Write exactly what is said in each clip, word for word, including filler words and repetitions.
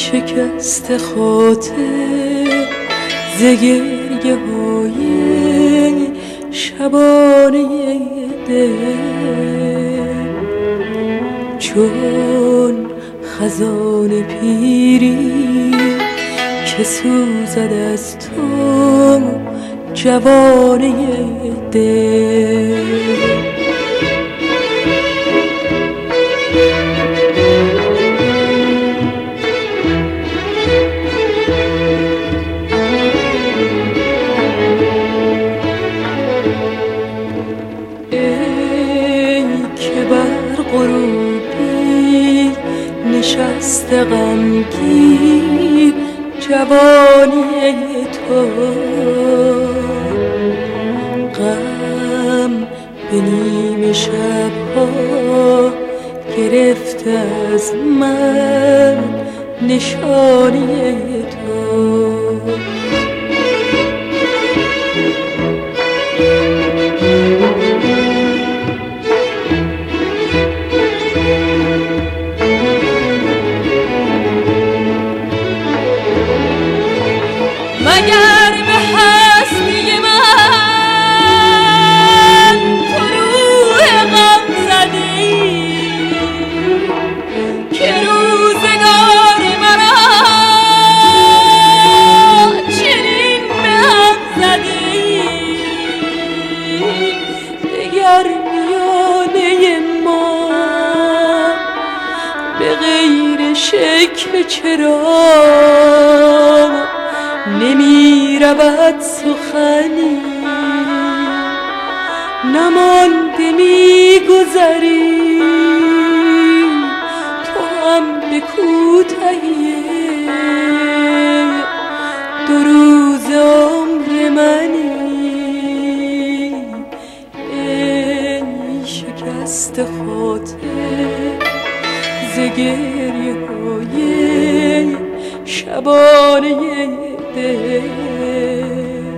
شکست خاطر ز گریه های شبانه دل، چون خزان پیری که سوزد از تو جوانه دل. نشسته غمگین جوانی تو، غم به نیمه شبها گرفته از من نشانی تو. مگر به هستی من تو روح غم زدی که روزگار مرا چنین به هم زدی. دگر میانه ما به غیر شکوه چرا نمی رود سخنی، نمانده می گذری تو هم به کوتاهی دو روز عمر منی. ای شکست خاطر ز گریه های شبانه دل،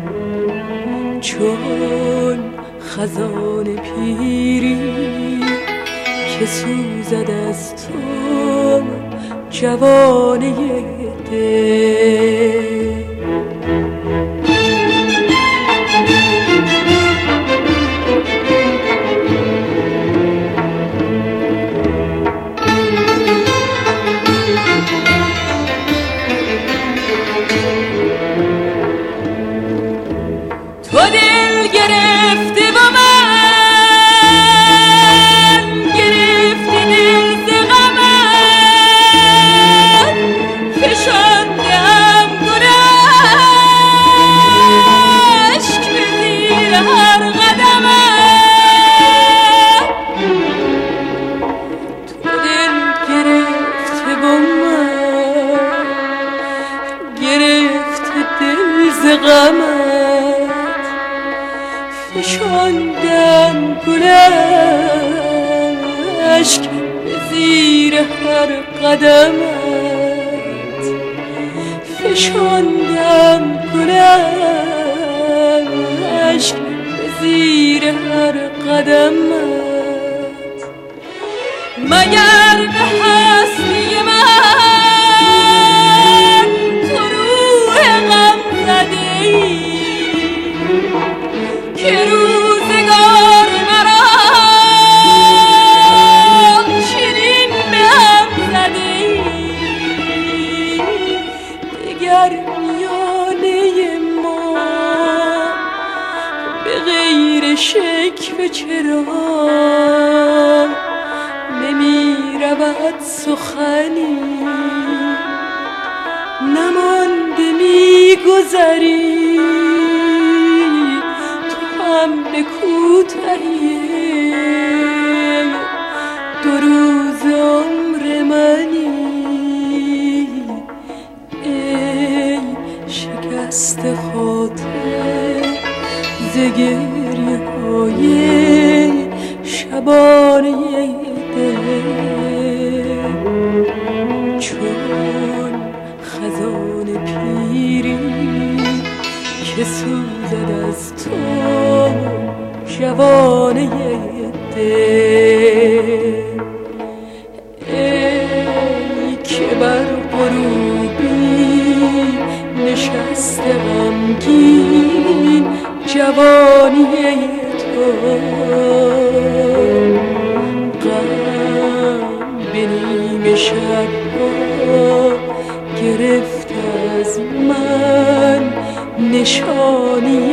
چون خزان پیری که سوزد از تو جوانه دل. تو دل گرفته با من، گرفته دل ز غمت، فشاندم گل اشک به زیر هر قدمت. تو دل گرفته با من، گرفته دل ز غمت، فشاندم گل اشک به زیر هر قدمت، فشاندم گل اشک به زیر هر قدمت. مگر به هستی من تو روح غم زدی که روزگار مرا چنین به هم زدی. دگر میانه ما به غیر شکوه چرا نمی رود سخنی، نمانده می گذری به کوتاهی دو روز عمر منی. ای شکست خاطر ز گریه های شبانه دل، چون خزان پیری که سوزد از تو جوانه دل. ای که بر غروب رنگین جوانی تو غم به نیم شب‌ها گرفت از من نشانی